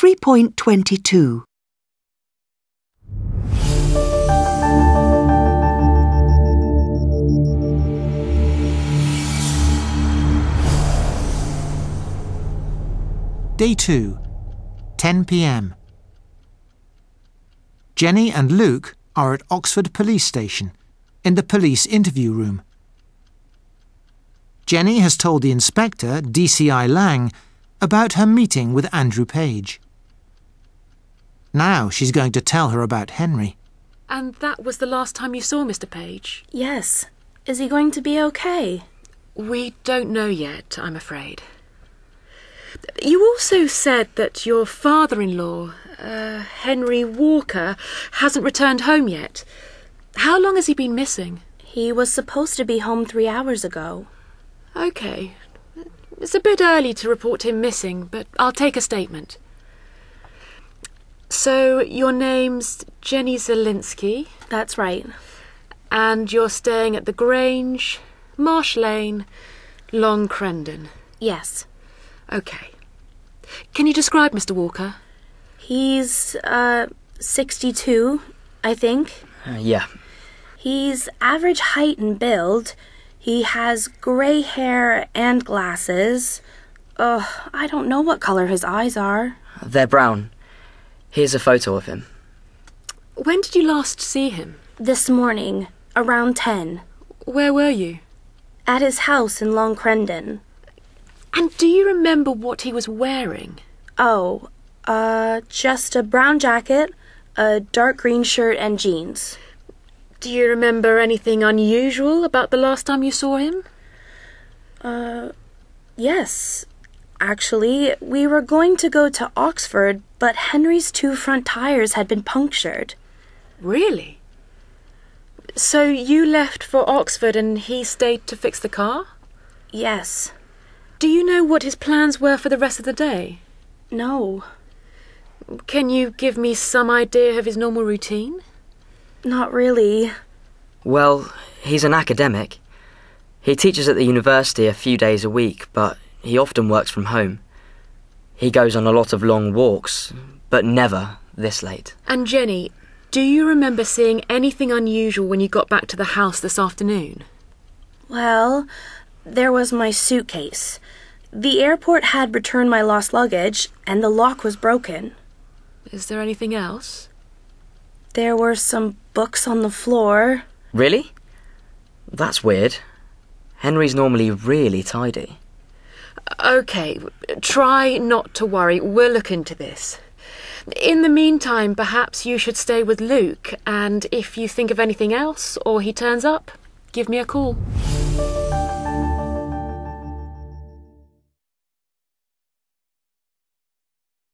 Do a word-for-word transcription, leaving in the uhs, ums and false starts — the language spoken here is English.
three point twenty-two. Day two, ten p m. Jenny and Luke are at Oxford Police Station, in the police interview room. Jenny has told the inspector, D C I Lang, about her meeting with Andrew Page. Now she's going to tell her about Henry. And that was the last time you saw Mister Page? Yes. Is he going to be okay? We don't know yet, I'm afraid. You also said that your father-in-law, uh, Henry Walker, hasn't returned home yet. How long has he been missing? He was supposed to be home three hours ago. OK. It's a bit early to report him missing, but I'll take a statement. So, your name's Jenny Zielinski? That's right. And you're staying at the Grange, Marsh Lane, Long Crendon? Yes. OK. Can you describe Mister Walker? He's, uh, sixty-two, I think. Uh, yeah. He's average height and build. He has grey hair and glasses. Ugh, I don't know what colour his eyes are. They're brown. Here's a photo of him. When did you last see him? This morning, around ten. Where were you? At his house in Long Crendon. And do you remember what he was wearing? Oh, uh, just a brown jacket, a dark green shirt and jeans. Do you remember anything unusual about the last time you saw him? Uh, yes. Actually, we were going to go to Oxford, but Henry's two front tires had been punctured. Really? So you left for Oxford and he stayed to fix the car? Yes. Do you know what his plans were for the rest of the day? No. Can you give me some idea of his normal routine? Not really. Well, he's an academic. He teaches at the university a few days a week, but he often works from home. He goes on a lot of long walks, but never this late. And Jenny, do you remember seeing anything unusual when you got back to the house this afternoon? Well, there was my suitcase. The airport had returned my lost luggage, and the lock was broken. Is there anything else? There were some books on the floor. Really? That's weird. Henry's normally really tidy. OK, try not to worry. We'll look into this. In the meantime, perhaps you should stay with Luke, and if you think of anything else or he turns up, give me a call.